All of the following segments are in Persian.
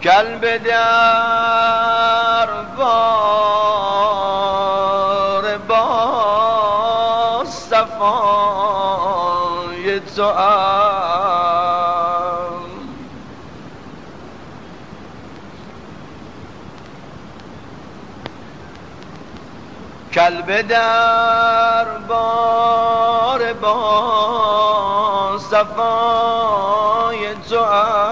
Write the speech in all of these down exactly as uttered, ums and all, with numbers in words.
قلب در بار با صفای تو قلب در بار با صفای تو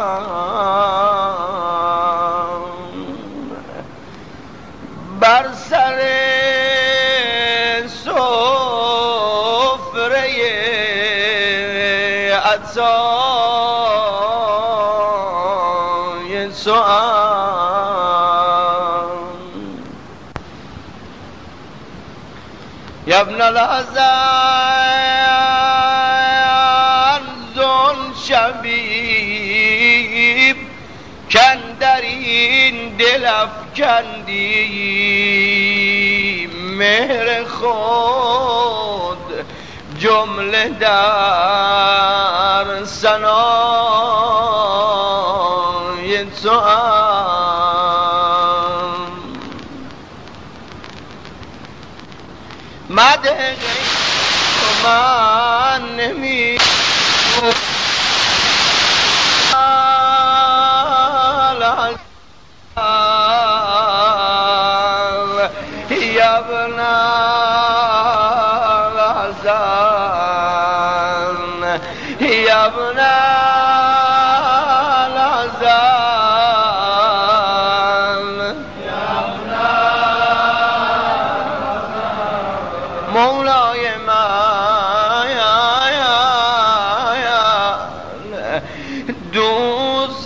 بر سر سفره عطای تو یا ابن الحسن زن شبیب کندر این دل افکندی مهر خود جمله در ثنای تو مده تو من نمی یا ابن الحسن یا ابن الحسن مولای من دوست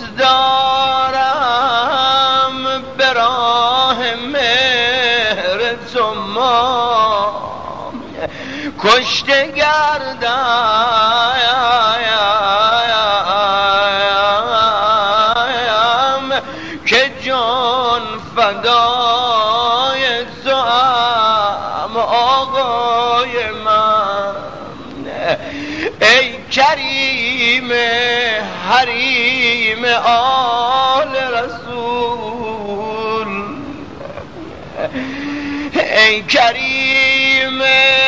دارم به راه مهر تو ما کشته گردم که جان فدای تو هم آقای من ای کریم حریم آل رسول ای کریم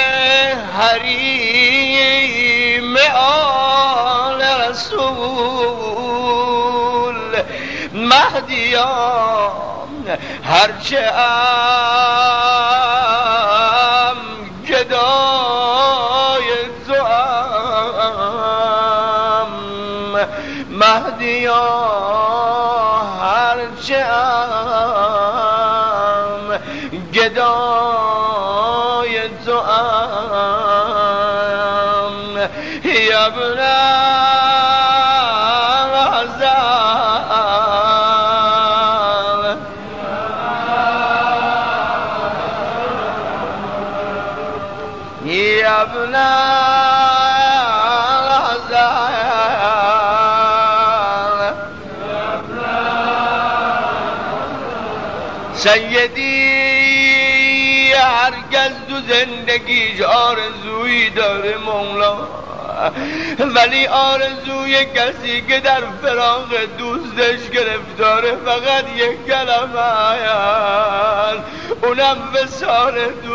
حریم آل رسول مهدیان هرچه ام گدای تو ام مهدیان هرچه ام گدای تو ام یا ابن الحسن یا ابن الحسن سیدی هرگز تو زندگیش آرزویی داره مولا ولی آرزوی کسی که در فراق دوستش گرفتاره فقط یک کلمه هست اونم وصال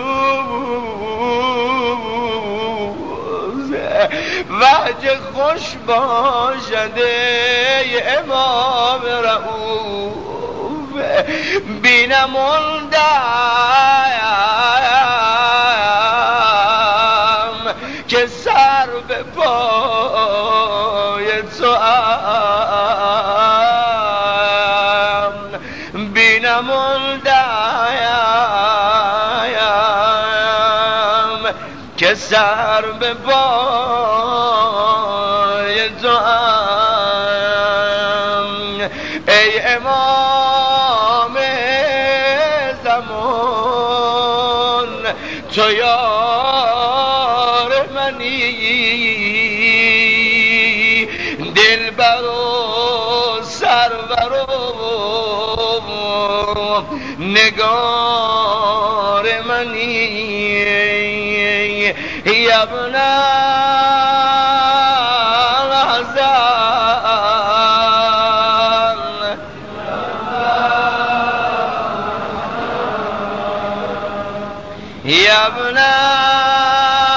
دوست وجه خوش باشده امام رؤوف بینموندم که سر به پای تو ام بینموندم که سر به پای تو ام ای امام زمان تو یار منی دلبر و سرور و نگار منی یا ابن الحسن یا ابن